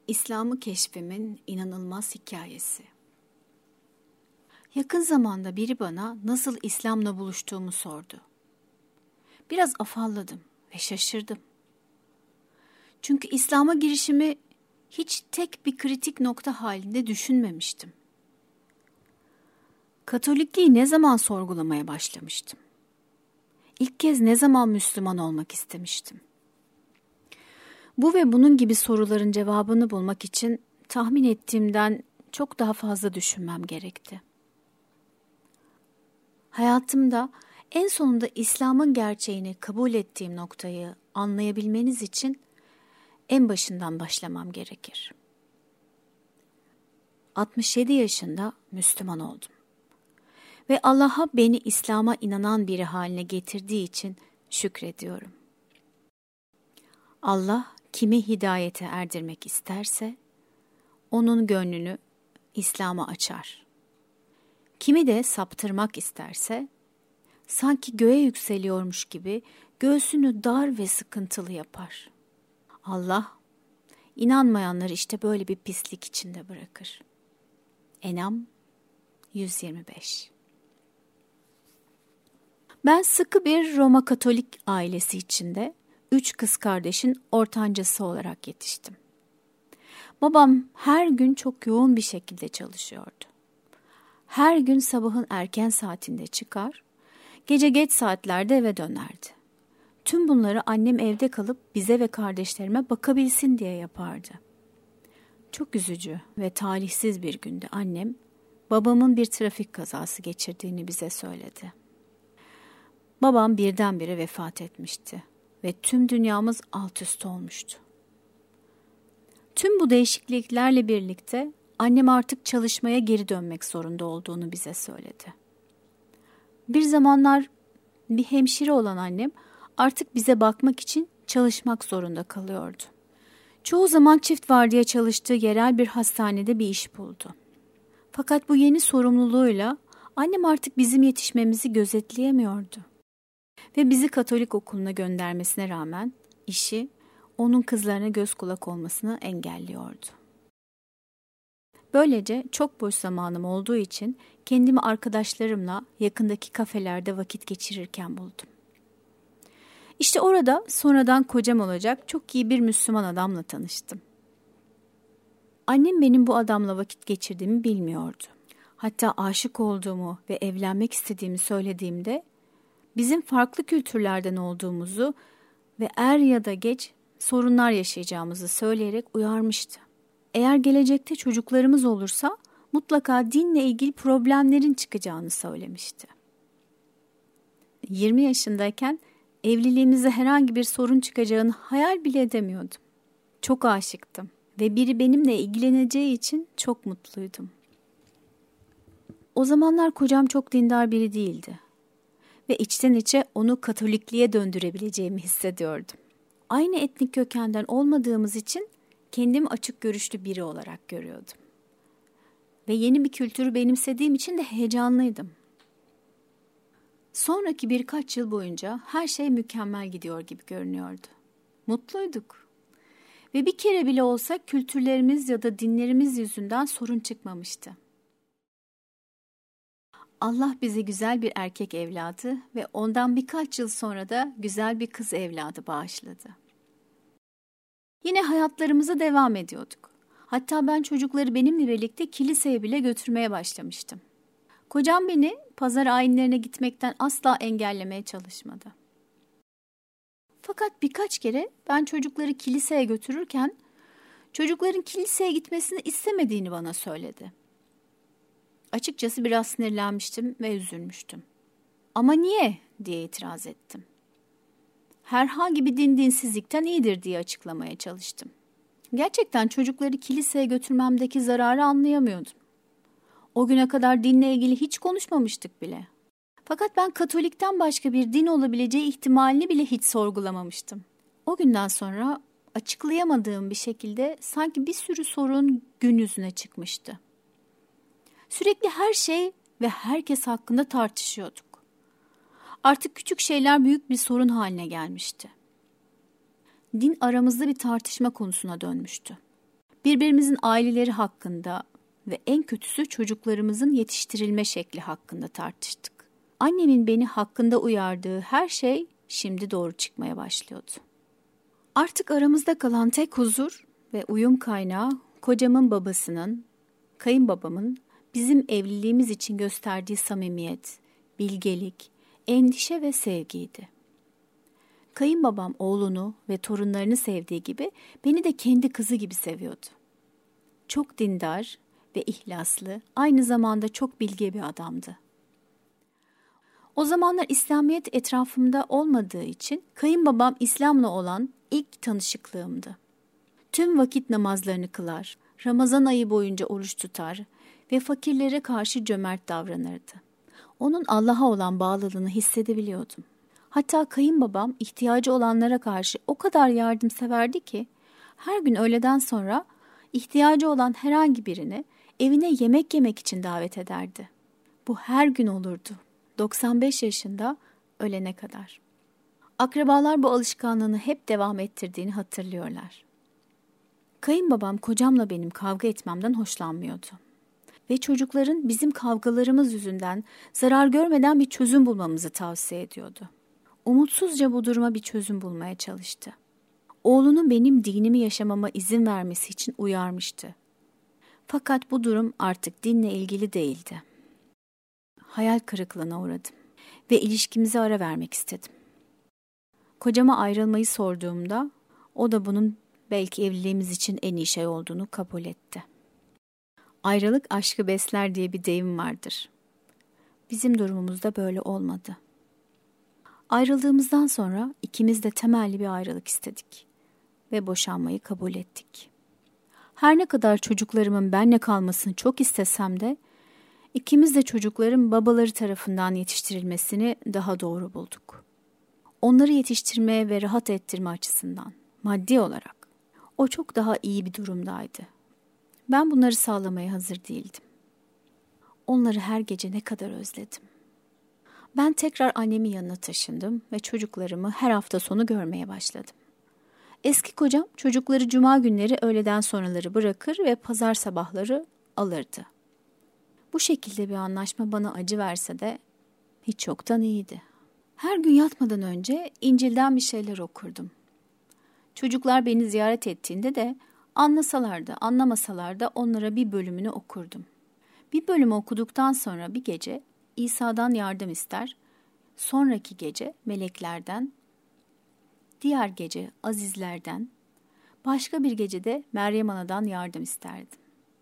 İslam'ı keşfimin inanılmaz hikayesi. Yakın zamanda biri bana nasıl İslam'la buluştuğumu sordu. Biraz afalladım ve şaşırdım. Çünkü İslam'a girişimi hiç tek bir kritik nokta halinde düşünmemiştim. Katolikliği ne zaman sorgulamaya başlamıştım? İlk kez ne zaman Müslüman olmak istemiştim? Bu ve bunun gibi soruların cevabını bulmak için tahmin ettiğimden çok daha fazla düşünmem gerekti. Hayatımda en sonunda İslam'ın gerçeğini kabul ettiğim noktayı anlayabilmeniz için en başından başlamam gerekir. 67 yaşında Müslüman oldum. Ve Allah'a beni İslam'a inanan biri haline getirdiği için şükrediyorum. Allah kimi hidayete erdirmek isterse, onun gönlünü İslam'a açar. Kimi de saptırmak isterse, sanki göğe yükseliyormuş gibi göğsünü dar ve sıkıntılı yapar. Allah, inanmayanları işte böyle bir pislik içinde bırakır. En'am 125. Ben sıkı bir Roma Katolik ailesi içinde 3 kız kardeşin ortancası olarak yetiştim. Babam her gün çok yoğun bir şekilde çalışıyordu. Her gün sabahın erken saatinde çıkar, gece geç saatlerde eve dönerdi. Tüm bunları annem evde kalıp bize ve kardeşlerime bakabilsin diye yapardı. Çok üzücü ve talihsiz bir günde annem, babamın bir trafik kazası geçirdiğini bize söyledi. Babam birdenbire vefat etmişti ve tüm dünyamız alt üst olmuştu. Tüm bu değişikliklerle birlikte annem artık çalışmaya geri dönmek zorunda olduğunu bize söyledi. Bir zamanlar bir hemşire olan annem artık bize bakmak için çalışmak zorunda kalıyordu. Çoğu zaman çift vardiya çalıştığı yerel bir hastanede bir iş buldu. Fakat bu yeni sorumluluğuyla annem artık bizim yetişmemizi gözetleyemiyordu. Ve bizi Katolik okuluna göndermesine rağmen işi onun kızlarına göz kulak olmasını engelliyordu. Böylece çok boş zamanım olduğu için kendimi arkadaşlarımla yakındaki kafelerde vakit geçirirken buldum. İşte orada sonradan kocam olacak çok iyi bir Müslüman adamla tanıştım. Annem benim bu adamla vakit geçirdiğimi bilmiyordu. Hatta aşık olduğumu ve evlenmek istediğimi söylediğimde bizim farklı kültürlerden olduğumuzu ve er ya da geç sorunlar yaşayacağımızı söyleyerek uyarmıştı. Eğer gelecekte çocuklarımız olursa mutlaka dinle ilgili problemlerin çıkacağını söylemişti. 20 yaşındayken evliliğimizde herhangi bir sorun çıkacağını hayal bile edemiyordum. Çok aşıktım ve biri benimle ilgileneceği için çok mutluydum. O zamanlar kocam çok dindar biri değildi ve içten içe onu Katolikliğe döndürebileceğimi hissediyordum. Aynı etnik kökenden olmadığımız için kendimi açık görüşlü biri olarak görüyordum. Ve yeni bir kültürü benimsediğim için de heyecanlıydım. Sonraki birkaç yıl boyunca her şey mükemmel gidiyor gibi görünüyordu. Mutluyduk. Ve bir kere bile olsa kültürlerimiz ya da dinlerimiz yüzünden sorun çıkmamıştı. Allah bize güzel bir erkek evladı ve ondan birkaç yıl sonra da güzel bir kız evladı bağışladı. Yine hayatlarımıza devam ediyorduk. Hatta ben çocukları benimle birlikte kiliseye bile götürmeye başlamıştım. Kocam beni pazar ayinlerine gitmekten asla engellemeye çalışmadı. Fakat birkaç kere ben çocukları kiliseye götürürken çocukların kiliseye gitmesini istemediğini bana söyledi. Açıkçası biraz sinirlenmiştim ve üzülmüştüm. Ama niye diye itiraz ettim. Herhangi bir dinsizlikten iyidir diye açıklamaya çalıştım. Gerçekten çocukları kiliseye götürmemdeki zararı anlayamıyordum. O güne kadar dinle ilgili hiç konuşmamıştık bile. Fakat ben Katolik'ten başka bir din olabileceği ihtimalini bile hiç sorgulamamıştım. O günden sonra açıklayamadığım bir şekilde sanki bir sürü sorun gün yüzüne çıkmıştı. Sürekli her şey ve herkes hakkında tartışıyorduk. Artık küçük şeyler büyük bir sorun haline gelmişti. Din aramızda bir tartışma konusuna dönmüştü. Birbirimizin aileleri hakkında ve en kötüsü çocuklarımızın yetiştirilme şekli hakkında tartıştık. Annemin beni hakkında uyardığı her şey şimdi doğru çıkmaya başlıyordu. Artık aramızda kalan tek huzur ve uyum kaynağı kocamın babasının, kayınbabamın bizim evliliğimiz için gösterdiği samimiyet, bilgelik, endişe ve sevgiydi. Kayınbabam oğlunu ve torunlarını sevdiği gibi beni de kendi kızı gibi seviyordu. Çok dindar ve ihlaslı, aynı zamanda çok bilge bir adamdı. O zamanlar İslamiyet etrafımda olmadığı için kayınbabam İslam'la olan ilk tanışıklığımdı. Tüm vakit namazlarını kılar, Ramazan ayı boyunca oruç tutar ve fakirlere karşı cömert davranırdı. Onun Allah'a olan bağlılığını hissedebiliyordum. Hatta kayınbabam ihtiyacı olanlara karşı o kadar yardımseverdi ki her gün öğleden sonra ihtiyacı olan herhangi birini evine yemek yemek için davet ederdi. Bu her gün olurdu. 95 yaşında ölene kadar. Akrabalar bu alışkanlığını hep devam ettirdiğini hatırlıyorlar. Kayınbabam kocamla benim kavga etmemden hoşlanmıyordu. Ve çocukların bizim kavgalarımız yüzünden zarar görmeden bir çözüm bulmamızı tavsiye ediyordu. Umutsuzca bu duruma bir çözüm bulmaya çalıştı. Oğlunun benim dinimi yaşamama izin vermesi için uyarmıştı. Fakat bu durum artık dinle ilgili değildi. Hayal kırıklığına uğradım ve ilişkimize ara vermek istedim. Kocama ayrılmayı sorduğumda o da bunun belki evliliğimiz için en iyi şey olduğunu kabul etti. Ayrılık aşkı besler diye bir deyim vardır. Bizim durumumuzda böyle olmadı. Ayrıldığımızdan sonra ikimiz de temelli bir ayrılık istedik ve boşanmayı kabul ettik. Her ne kadar çocuklarımın benimle kalmasını çok istesem de ikimiz de çocukların babaları tarafından yetiştirilmesini daha doğru bulduk. Onları yetiştirmeye ve rahat ettirme açısından, maddi olarak o çok daha iyi bir durumdaydı. Ben bunları sağlamaya hazır değildim. Onları her gece ne kadar özledim. Ben tekrar annemin yanına taşındım ve çocuklarımı her hafta sonu görmeye başladım. Eski kocam çocukları cuma günleri öğleden sonraları bırakır ve pazar sabahları alırdı. Bu şekilde bir anlaşma bana acı verse de hiç yoktan iyiydi. Her gün yatmadan önce İncil'den bir şeyler okurdum. Çocuklar beni ziyaret ettiğinde de anlasalar da anlamasalar da onlara bir bölümünü okurdum. Bir bölümü okuduktan sonra bir gece İsa'dan yardım ister, sonraki gece meleklerden, diğer gece azizlerden, başka bir gecede Meryem Ana'dan yardım isterdim.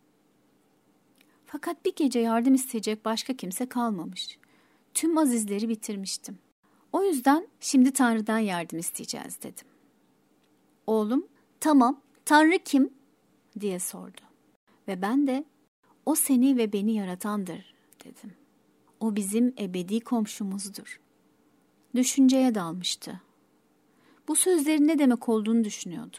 Fakat bir gece yardım isteyecek başka kimse kalmamış. Tüm azizleri bitirmiştim. O yüzden şimdi Tanrı'dan yardım isteyeceğiz dedim. Oğlum, tamam, Tanrı kim? Diye sordu. Ve ben de, o seni ve beni yaratandır dedim. O bizim ebedi komşumuzdur. Düşünceye dalmıştı. Bu sözlerin ne demek olduğunu düşünüyordu.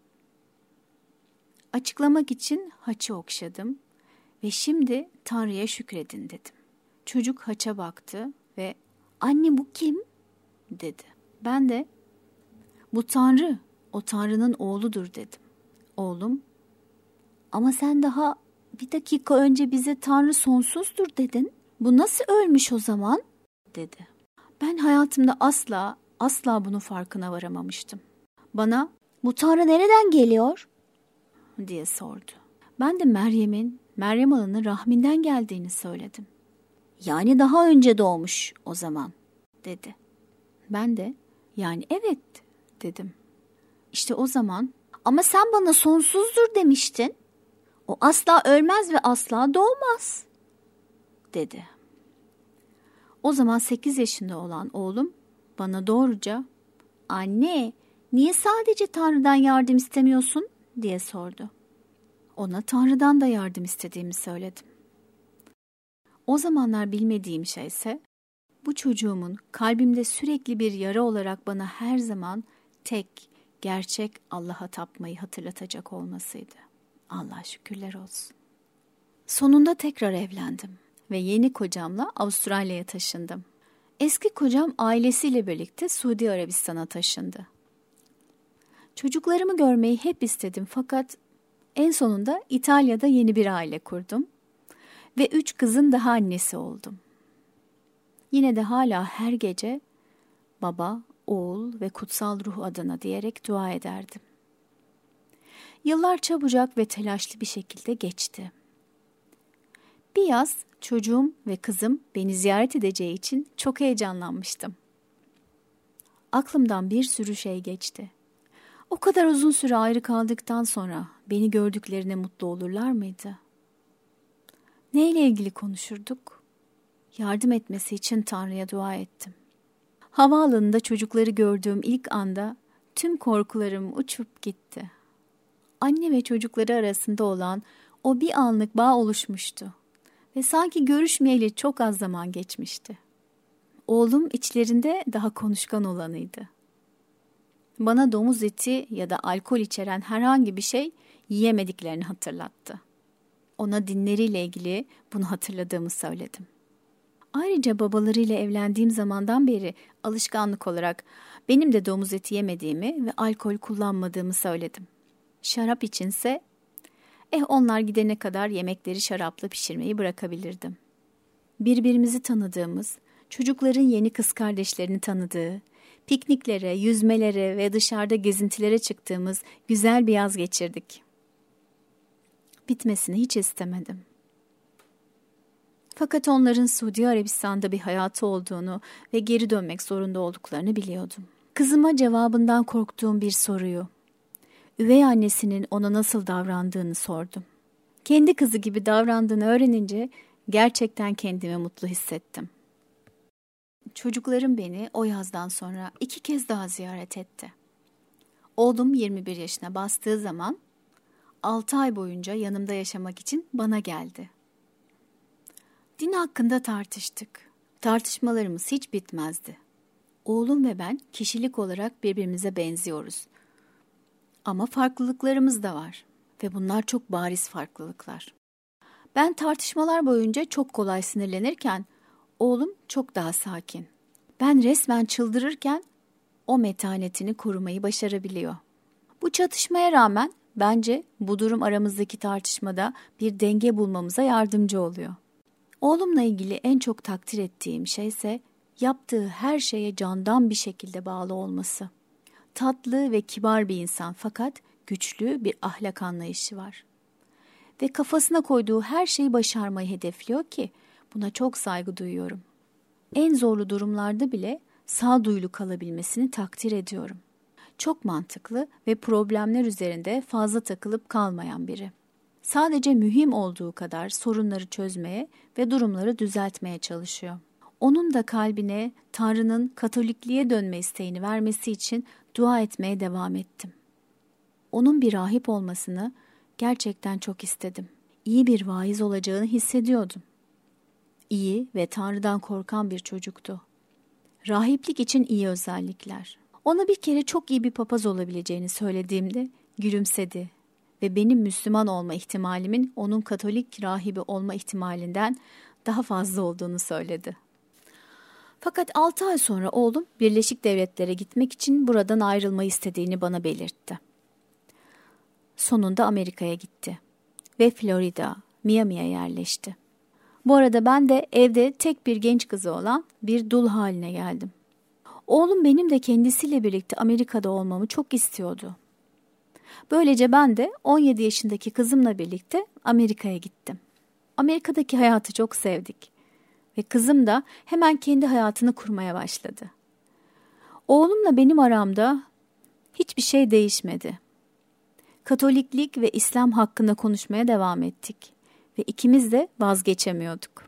Açıklamak için haçı okşadım ve şimdi Tanrı'ya şükredin dedim. Çocuk haça baktı ve anne bu kim? Dedi. Ben de bu Tanrı, o Tanrı'nın oğludur dedim. Oğlum, ama sen daha bir dakika önce bize Tanrı sonsuzdur dedin. Bu nasıl ölmüş o zaman? Dedi. Ben hayatımda asla bunun farkına varamamıştım. Bana bu Tanrı nereden geliyor? Diye sordu. Ben de Meryem Ana'nın rahminden geldiğini söyledim. Yani daha önce doğmuş o zaman, dedi. Ben de yani evet dedim. İşte o zaman ama sen bana sonsuzdur demiştin. O asla ölmez ve asla doğmaz, dedi. O zaman 8 yaşında olan oğlum bana doğruca anne niye sadece Tanrı'dan yardım istemiyorsun diye sordu. Ona Tanrı'dan da yardım istediğimi söyledim. O zamanlar bilmediğim şeyse bu çocuğumun kalbimde sürekli bir yara olarak bana her zaman tek, gerçek Allah'a tapmayı hatırlatacak olmasıydı. Allah'a şükürler olsun. Sonunda tekrar evlendim ve yeni kocamla Avustralya'ya taşındım. Eski kocam ailesiyle birlikte Suudi Arabistan'a taşındı. Çocuklarımı görmeyi hep istedim fakat En sonunda İtalya'da yeni bir aile kurdum ve 3 kızın daha annesi oldum. Yine de hala her gece baba, oğul ve kutsal ruh adına diyerek dua ederdim. Yıllar çabucak ve telaşlı bir şekilde geçti. Bir yaz çocuğum ve kızım beni ziyaret edeceği için çok heyecanlanmıştım. Aklımdan bir sürü şey geçti. O kadar uzun süre ayrı kaldıktan sonra beni gördüklerine mutlu olurlar mıydı? Neyle ilgili konuşurduk? Yardım etmesi için Tanrı'ya dua ettim. Havaalanında çocukları gördüğüm ilk anda tüm korkularım uçup gitti. Anne ve çocukları arasında olan o bir anlık bağ oluşmuştu ve sanki görüşmeyeli çok az zaman geçmişti. Oğlum içlerinde daha konuşkan olanıydı. Bana domuz eti ya da alkol içeren herhangi bir şey yiyemediklerini hatırlattı. Ona dinleriyle ilgili bunu hatırladığımı söyledim. Ayrıca babalarıyla evlendiğim zamandan beri alışkanlık olarak benim de domuz eti yemediğimi ve alkol kullanmadığımı söyledim. Şarap içinse, onlar gidene kadar yemekleri şarapla pişirmeyi bırakabilirdim. Birbirimizi tanıdığımız, çocukların yeni kız kardeşlerini tanıdığı, pikniklere, yüzmelere ve dışarıda gezintilere çıktığımız güzel bir yaz geçirdik. Bitmesini hiç istemedim. Fakat onların Suudi Arabistan'da bir hayatı olduğunu ve geri dönmek zorunda olduklarını biliyordum. Kızıma cevabından korktuğum bir soruyu, üvey annesinin ona nasıl davrandığını sordum. Kendi kızı gibi davrandığını öğrenince gerçekten kendimi mutlu hissettim. Çocuklarım beni o yazdan sonra 2 kez daha ziyaret etti. Oğlum 21 yaşına bastığı zaman 6 ay boyunca yanımda yaşamak için bana geldi. Din hakkında tartıştık. Tartışmalarımız hiç bitmezdi. Oğlum ve ben kişilik olarak birbirimize benziyoruz. Ama farklılıklarımız da var ve bunlar çok bariz farklılıklar. Ben tartışmalar boyunca çok kolay sinirlenirken oğlum çok daha sakin. Ben resmen çıldırırken o metanetini korumayı başarabiliyor. Bu çatışmaya rağmen bence bu durum aramızdaki tartışmada bir denge bulmamıza yardımcı oluyor. Oğlumla ilgili en çok takdir ettiğim şey ise yaptığı her şeye candan bir şekilde bağlı olması. Tatlı ve kibar bir insan fakat güçlü bir ahlak anlayışı var. Ve kafasına koyduğu her şeyi başarmayı hedefliyor ki buna çok saygı duyuyorum. En zorlu durumlarda bile sağduyulu kalabilmesini takdir ediyorum. Çok mantıklı ve problemler üzerinde fazla takılıp kalmayan biri. Sadece mühim olduğu kadar sorunları çözmeye ve durumları düzeltmeye çalışıyor. Onun da kalbine Tanrı'nın Katolikliğe dönme isteğini vermesi için dua etmeye devam ettim. Onun bir rahip olmasını gerçekten çok istedim. İyi bir vaiz olacağını hissediyordum. İyi ve Tanrı'dan korkan bir çocuktu. Rahiplik için iyi özellikler. Ona bir kere çok iyi bir papaz olabileceğini söylediğimde gülümsedi ve benim Müslüman olma ihtimalimin onun Katolik rahibi olma ihtimalinden daha fazla olduğunu söyledi. Fakat 6 ay sonra oğlum Birleşik Devletlere gitmek için buradan ayrılmayı istediğini bana belirtti. Sonunda Amerika'ya gitti ve Florida, Miami'ye yerleşti. Bu arada ben de evde tek bir genç kızı olan bir dul haline geldim. Oğlum benim de kendisiyle birlikte Amerika'da olmamı çok istiyordu. Böylece ben de 17 yaşındaki kızımla birlikte Amerika'ya gittim. Amerika'daki hayatı çok sevdik ve kızım da hemen kendi hayatını kurmaya başladı. Oğlumla benim aramda hiçbir şey değişmedi. Katoliklik ve İslam hakkında konuşmaya devam ettik ve ikimiz de vazgeçemiyorduk.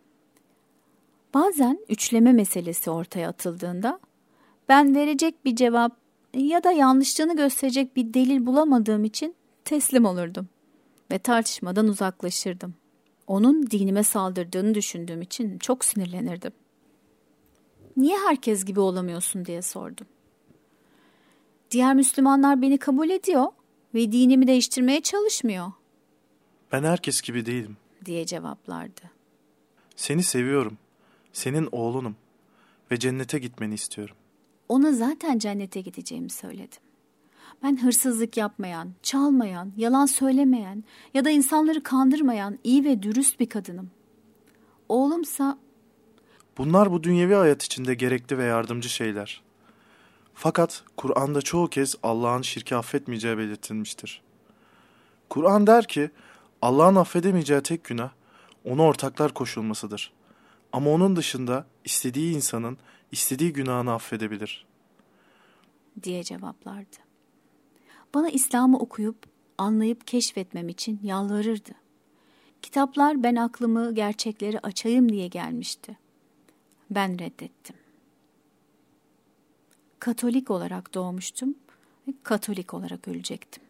Bazen üçleme meselesi ortaya atıldığında ben verecek bir cevap ya da yanlışlığını gösterecek bir delil bulamadığım için teslim olurdum ve tartışmadan uzaklaşırdım. Onun dinime saldırdığını düşündüğüm için çok sinirlenirdim. Niye herkes gibi olamıyorsun diye sordum. Diğer Müslümanlar beni kabul ediyor ve dinimi değiştirmeye çalışmıyor. Ben herkes gibi değilim diye cevaplardı. Seni seviyorum. Senin oğlunum ve cennete gitmeni istiyorum. Ona zaten cennete gideceğimi söyledim. Ben hırsızlık yapmayan, çalmayan, yalan söylemeyen ya da insanları kandırmayan iyi ve dürüst bir kadınım. Oğlumsa Bunlar bu dünyevi hayat içinde gerekli ve yardımcı şeyler. Fakat Kur'an'da çoğu kez Allah'ın şirki affetmeyeceği belirtilmiştir. Kur'an der ki, Allah'ın affedemeyeceği tek günah, ona ortaklar koşulmasıdır. Ama onun dışında istediği insanın istediği günahını affedebilir. diye cevaplardı. Bana İslam'ı okuyup, anlayıp keşfetmem için yalvarırdı. Kitaplar ben aklımı, gerçekleri açayım diye gelmişti. Ben reddettim. Katolik olarak doğmuştum ve Katolik olarak ölecektim.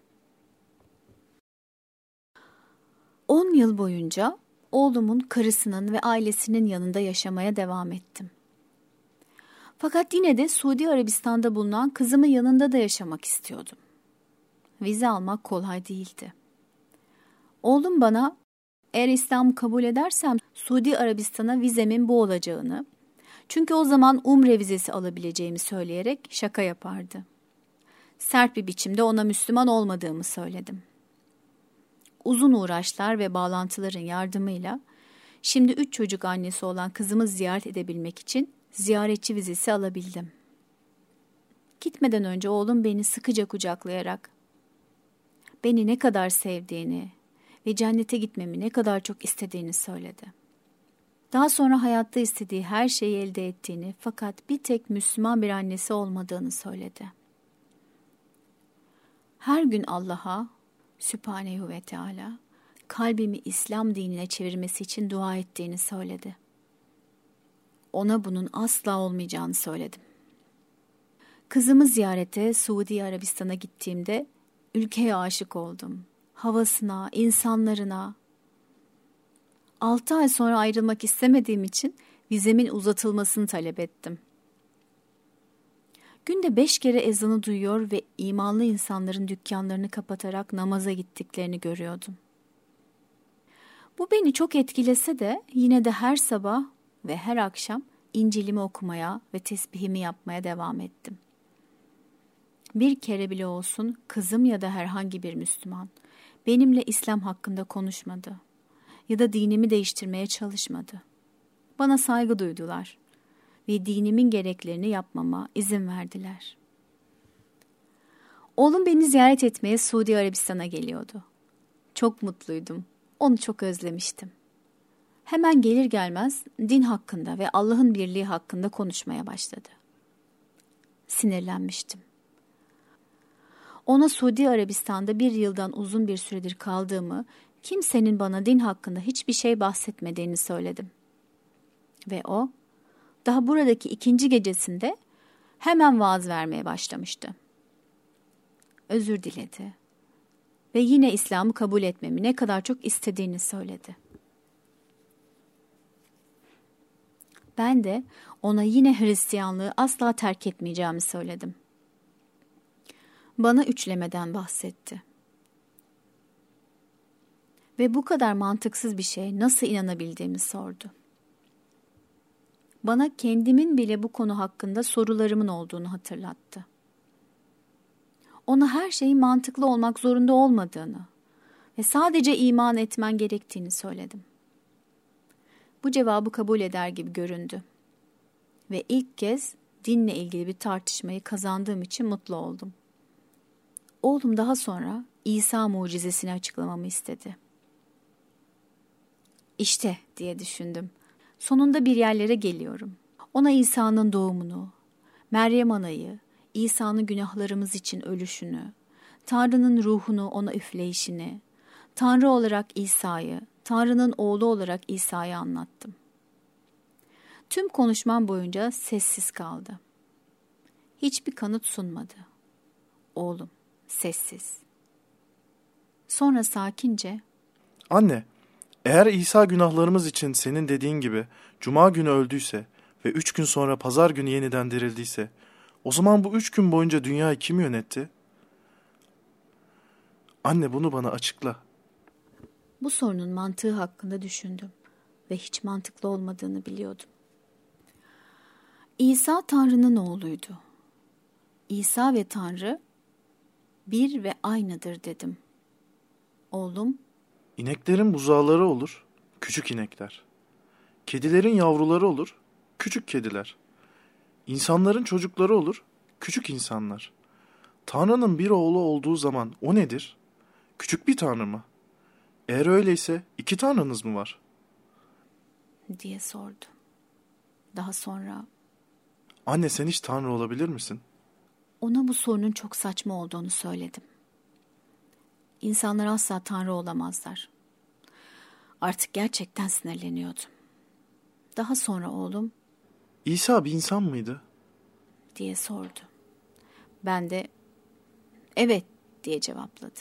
10 yıl boyunca oğlumun karısının ve ailesinin yanında yaşamaya devam ettim. Fakat yine de Suudi Arabistan'da bulunan kızımın yanında da yaşamak istiyordum. Vize almak kolay değildi. Oğlum bana, eğer İslam'ı kabul edersem Suudi Arabistan'a vizemin bu olacağını, çünkü o zaman Umre vizesi alabileceğimi söyleyerek şaka yapardı. Sert bir biçimde ona Müslüman olmadığımı söyledim. Uzun uğraşlar ve bağlantıların yardımıyla şimdi 3 çocuk annesi olan kızımı ziyaret edebilmek için ziyaretçi vizesi alabildim. Gitmeden önce oğlum beni sıkıca kucaklayarak beni ne kadar sevdiğini ve cennete gitmemi ne kadar çok istediğini söyledi. Daha sonra hayatta istediği her şeyi elde ettiğini fakat bir tek Müslüman bir annesi olmadığını söyledi. Her gün Allah'a, Sübhanehu ve Teala, kalbimi İslam dinine çevirmesi için dua ettiğini söyledi. Ona bunun asla olmayacağını söyledim. Kızımı ziyarete Suudi Arabistan'a gittiğimde ülkeye aşık oldum. Havasına, insanlarına. 6 ay sonra ayrılmak istemediğim için vizemin uzatılmasını talep ettim. Günde 5 kere ezanı duyuyor ve imanlı insanların dükkanlarını kapatarak namaza gittiklerini görüyordum. Bu beni çok etkilese de yine de her sabah ve her akşam İncil'imi okumaya ve tesbihimi yapmaya devam ettim. Bir kere bile olsun kızım ya da herhangi bir Müslüman benimle İslam hakkında konuşmadı ya da dinimi değiştirmeye çalışmadı. Bana saygı duydular ve dinimin gereklerini yapmama izin verdiler. Oğlum beni ziyaret etmeye Suudi Arabistan'a geliyordu. Çok mutluydum. Onu çok özlemiştim. Hemen gelir gelmez din hakkında ve Allah'ın birliği hakkında konuşmaya başladı. Sinirlenmiştim. Ona Suudi Arabistan'da 1 yıldan uzun bir süredir kaldığımı, kimsenin bana din hakkında hiçbir şey bahsetmediğini söyledim. Ve o, daha buradaki 2. gecesinde hemen vaaz vermeye başlamıştı. Özür diledi ve yine İslam'ı kabul etmemi ne kadar çok istediğini söyledi. Ben de ona yine Hristiyanlığı asla terk etmeyeceğimi söyledim. Bana üçlemeden bahsetti. Ve bu kadar mantıksız bir şeye nasıl inanabildiğimi sordu. Bana kendimin bile bu konu hakkında sorularımın olduğunu hatırlattı. Ona her şeyin mantıklı olmak zorunda olmadığını ve sadece iman etmen gerektiğini söyledim. Bu cevabı kabul eder gibi göründü. Ve ilk kez dinle ilgili bir tartışmayı kazandığım için mutlu oldum. Oğlum daha sonra İsa mucizesini açıklamamı istedi. İşte diye düşündüm. Sonunda bir yerlere geliyorum. Ona İsa'nın doğumunu, Meryem Ana'yı, İsa'nın günahlarımız için ölüşünü, Tanrı'nın ruhunu ona üfleyişini, Tanrı olarak İsa'yı, Tanrı'nın oğlu olarak İsa'yı anlattım. Tüm konuşmam boyunca sessiz kaldı. Hiçbir kanıt sunmadı. Oğlum, sessiz. Sonra sakince, Anne, eğer İsa günahlarımız için senin dediğin gibi Cuma günü öldüyse ve 3 gün sonra Pazar günü yeniden dirildiyse, o zaman bu 3 gün boyunca dünyayı kim yönetti? Anne, bunu bana açıkla. Bu sorunun mantığı hakkında düşündüm ve hiç mantıklı olmadığını biliyordum. İsa Tanrı'nın oğluydu. İsa ve Tanrı bir ve aynıdır dedim. Oğlum, İneklerin buzağları olur, küçük inekler. Kedilerin yavruları olur, küçük kediler. İnsanların çocukları olur, küçük insanlar. Tanrı'nın bir oğlu olduğu zaman o nedir? Küçük bir tanrı mı? Eğer öyleyse iki tanrınız mı var? diye sordu. Daha sonra Anne, sen hiç tanrı olabilir misin? ona bu sorunun çok saçma olduğunu söyledim. İnsanlar asla tanrı olamazlar. Artık gerçekten sinirleniyordum. Daha sonra oğlum İsa bir insan mıydı? diye sordu. Ben de evet diye cevapladım.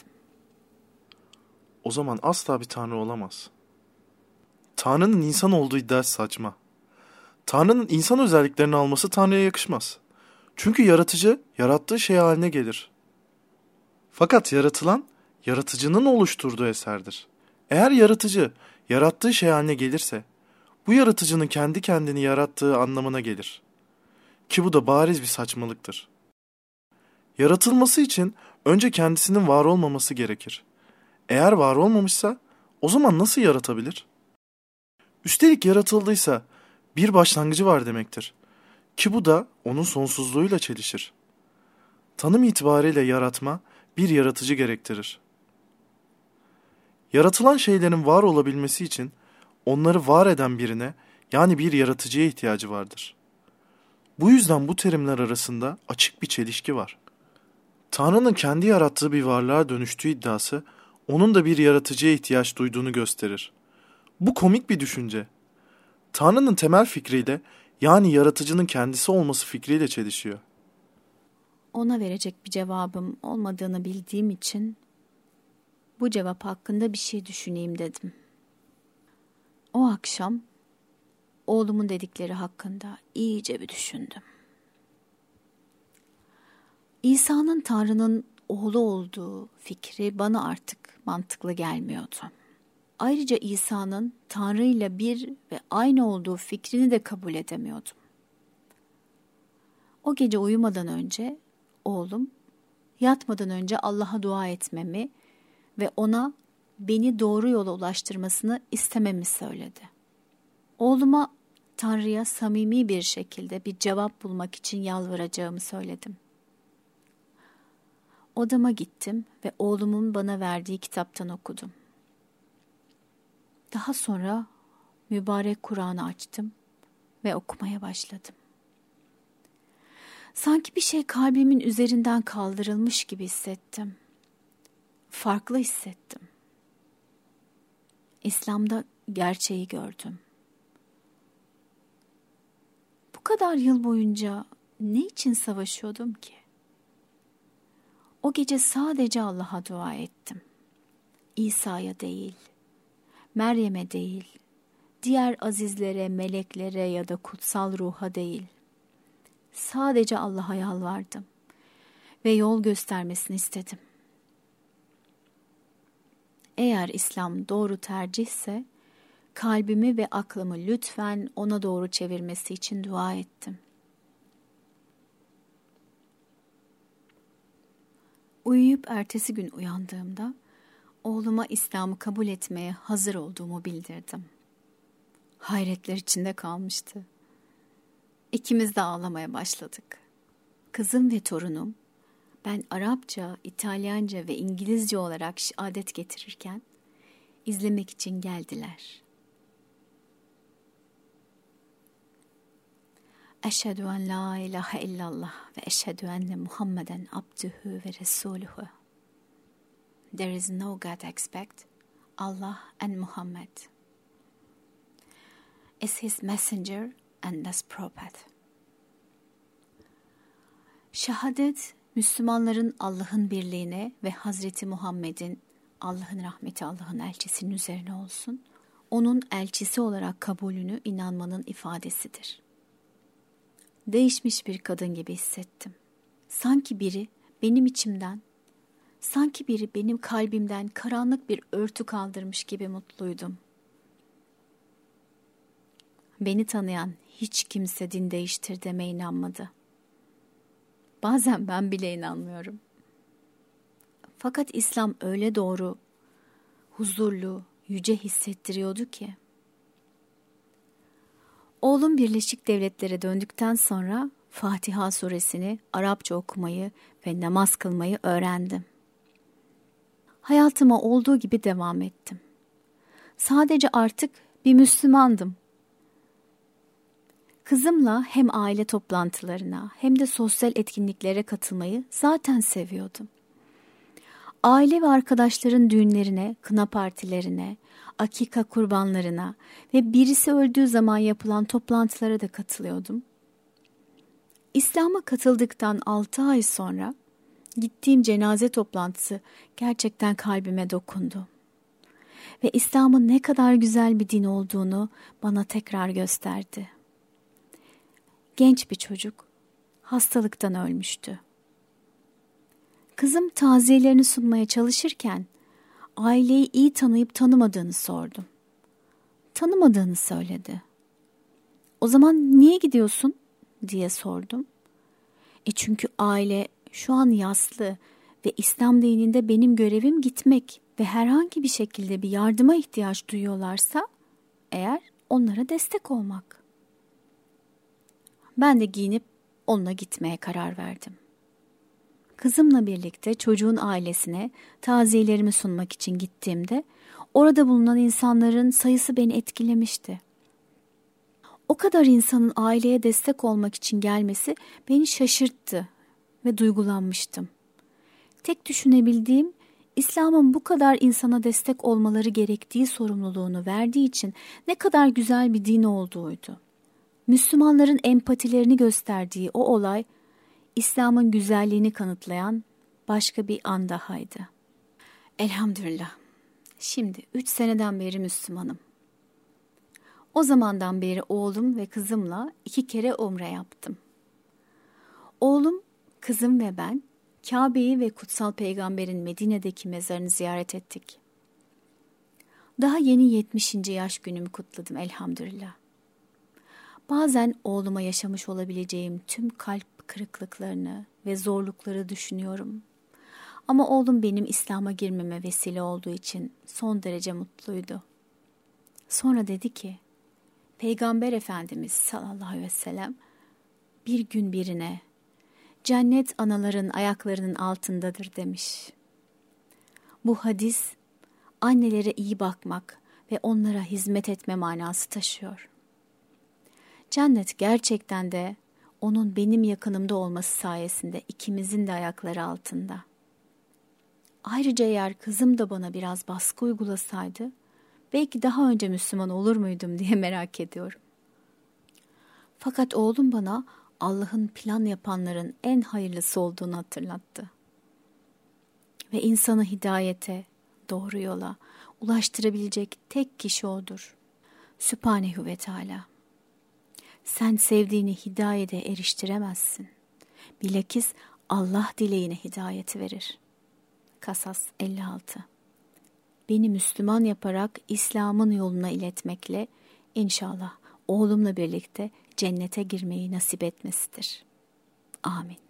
O zaman asla bir tanrı olamaz. Tanrı'nın insan olduğu iddiası saçma. Tanrı'nın insan özelliklerini alması Tanrı'ya yakışmaz. Çünkü yaratıcı, yarattığı şey haline gelir. Fakat yaratılan, yaratıcının oluşturduğu eserdir. Eğer yaratıcı, yarattığı şey haline gelirse, bu yaratıcının kendi kendini yarattığı anlamına gelir. Ki bu da bariz bir saçmalıktır. Yaratılması için önce kendisinin var olmaması gerekir. Eğer var olmamışsa, o zaman nasıl yaratabilir? Üstelik yaratıldıysa, bir başlangıcı var demektir. Ki bu da onun sonsuzluğuyla çelişir. Tanım itibariyle yaratma, bir yaratıcı gerektirir. Yaratılan şeylerin var olabilmesi için onları var eden birine, yani bir yaratıcıya ihtiyacı vardır. Bu yüzden bu terimler arasında açık bir çelişki var. Tanrı'nın kendi yarattığı bir varlığa dönüştüğü iddiası, onun da bir yaratıcıya ihtiyaç duyduğunu gösterir. Bu komik bir düşünce. Tanrı'nın temel fikriyle, yani yaratıcının kendisi olması fikriyle çelişiyor. Ona verecek bir cevabım olmadığını bildiğim için bu cevap hakkında bir şey düşüneyim dedim. O akşam oğlumun dedikleri hakkında iyice bir düşündüm. İsa'nın Tanrı'nın oğlu olduğu fikri bana artık mantıklı gelmiyordu. Ayrıca İsa'nın Tanrı ile bir ve aynı olduğu fikrini de kabul edemiyordum. O gece uyumadan önce oğlum yatmadan önce Allah'a dua etmemi ve ona beni doğru yola ulaştırmasını istememi söyledi. Oğluma Tanrı'ya samimi bir şekilde bir cevap bulmak için yalvaracağımı söyledim. Odama gittim ve oğlumun bana verdiği kitaptan okudum. Daha sonra mübarek Kur'an'ı açtım ve okumaya başladım. Sanki bir şey kalbimin üzerinden kaldırılmış gibi hissettim. Farklı hissettim. İslam'da gerçeği gördüm. Bu kadar yıl boyunca ne için savaşıyordum ki? O gece sadece Allah'a dua ettim. İsa'ya değil, Meryem'e değil, diğer azizlere, meleklere ya da kutsal ruha değil. Sadece Allah'a yalvardım ve yol göstermesini istedim. Eğer İslam doğru tercihse, kalbimi ve aklımı lütfen ona doğru çevirmesi için dua ettim. Uyuyup ertesi gün uyandığımda, oğluma İslam'ı kabul etmeye hazır olduğumu bildirdim. Hayretler içinde kalmıştı. İkimiz de ağlamaya başladık. Kızım ve torunum, ben Arapça, İtalyanca ve İngilizce olarak şehadet getirirken, izlemek için geldiler. Eşhedü en la ilahe illallah ve eşhedü enne Muhammeden abdühü ve resuluhu. There is no God except Allah and Muhammad is his messenger and his prophet. Şehadet, Müslümanların Allah'ın birliğine ve Hazreti Muhammed'in, Allah'ın rahmeti Allah'ın elçisinin üzerine olsun, onun elçisi olarak kabulünü inanmanın ifadesidir. Değişmiş bir kadın gibi hissettim. Sanki biri benim içimden, sanki biri benim kalbimden karanlık bir örtü kaldırmış gibi mutluydum. Beni tanıyan hiç kimse din değiştir deme inanmadı. Bazen ben bile inanmıyorum. Fakat İslam öyle doğru, huzurlu, yüce hissettiriyordu ki. Oğlum Birleşik Devletlere döndükten sonra Fatiha suresini Arapça okumayı ve namaz kılmayı öğrendim. Hayatıma olduğu gibi devam ettim. Sadece artık bir Müslümandım. Kızımla hem aile toplantılarına hem de sosyal etkinliklere katılmayı zaten seviyordum. Aile ve arkadaşların düğünlerine, kına partilerine, akika kurbanlarına ve birisi öldüğü zaman yapılan toplantılara da katılıyordum. İslam'a katıldıktan 6 ay sonra gittiğim cenaze toplantısı gerçekten kalbime dokundu. Ve İslam'ın ne kadar güzel bir din olduğunu bana tekrar gösterdi. Genç bir çocuk hastalıktan ölmüştü. Kızım taziyelerini sunmaya çalışırken aileyi iyi tanıyıp tanımadığını sordum. Tanımadığını söyledi. O zaman niye gidiyorsun diye sordum. Çünkü aile şu an yaslı ve İslam dininde benim görevim gitmek ve herhangi bir şekilde bir yardıma ihtiyaç duyuyorlarsa eğer onlara destek olmak. Ben de giyinip onunla gitmeye karar verdim. Kızımla birlikte çocuğun ailesine taziyelerimi sunmak için gittiğimde orada bulunan insanların sayısı beni etkilemişti. O kadar insanın aileye destek olmak için gelmesi beni şaşırttı ve duygulanmıştım. Tek düşünebildiğim İslam'ın bu kadar insana destek olmaları gerektiği sorumluluğunu verdiği için ne kadar güzel bir din olduğuydu. Müslümanların empatilerini gösterdiği o olay İslam'ın güzelliğini kanıtlayan başka bir an dahaydı. Elhamdülillah. Şimdi 3 seneden beri Müslümanım. O zamandan beri oğlum ve kızımla 2 kere umre yaptım. Oğlum, kızım ve ben Kabe'yi ve kutsal peygamberin Medine'deki mezarını ziyaret ettik. Daha yeni 70. yaş günümü kutladım elhamdülillah. Bazen oğluma yaşamış olabileceğim tüm kalp kırıklıklarını ve zorlukları düşünüyorum. Ama oğlum benim İslam'a girmeme vesile olduğu için son derece mutluydu. Sonra dedi ki, Peygamber Efendimiz sallallahu aleyhi ve sellem bir gün birine cennet anaların ayaklarının altındadır demiş. Bu hadis annelere iyi bakmak ve onlara hizmet etme manası taşıyor. Cennet gerçekten de onun benim yakınımda olması sayesinde ikimizin de ayakları altında. Ayrıca eğer kızım da bana biraz baskı uygulasaydı, belki daha önce Müslüman olur muydum diye merak ediyorum. Fakat oğlum bana Allah'ın plan yapanların en hayırlısı olduğunu hatırlattı. Ve insanı hidayete, doğru yola ulaştırabilecek tek kişi O'dur. Sübhanehu ve Teala. Sen sevdiğini hidayete eriştiremezsin. Bilakis Allah dileğine hidayeti verir. Kasas 56. Beni Müslüman yaparak İslam'ın yoluna iletmekle inşallah oğlumla birlikte cennete girmeyi nasip etmesidir. Amin.